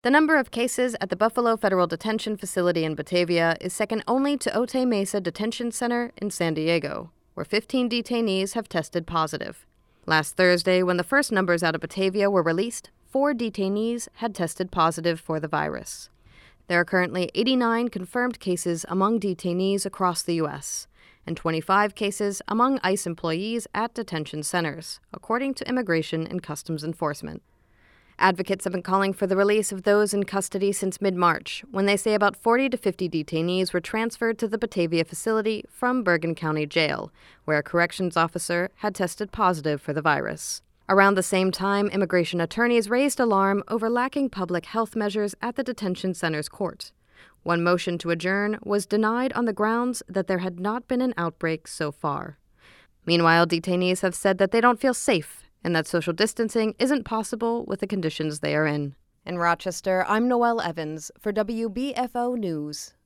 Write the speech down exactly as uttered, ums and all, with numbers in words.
The number of cases at the Buffalo Federal Detention Facility in Batavia is second only to Otay Mesa Detention Center in San Diego, where fifteen detainees have tested positive. Last Thursday, when the first numbers out of Batavia were released, four detainees had tested positive for the virus. There are currently eighty-nine confirmed cases among detainees across the U S and twenty-five cases among ICE employees at detention centers, according to Immigration and Customs Enforcement. Advocates have been calling for the release of those in custody since mid-March, when they say about forty to fifty detainees were transferred to the Batavia facility from Bergen County Jail, where a corrections officer had tested positive for the virus. Around the same time, immigration attorneys raised alarm over lacking public health measures at the detention center's court. One motion to adjourn was denied on the grounds that there had not been an outbreak so far. Meanwhile, detainees have said that they don't feel safe and that social distancing isn't possible with the conditions they are in. In Rochester, I'm Noelle Evans for W B F O News.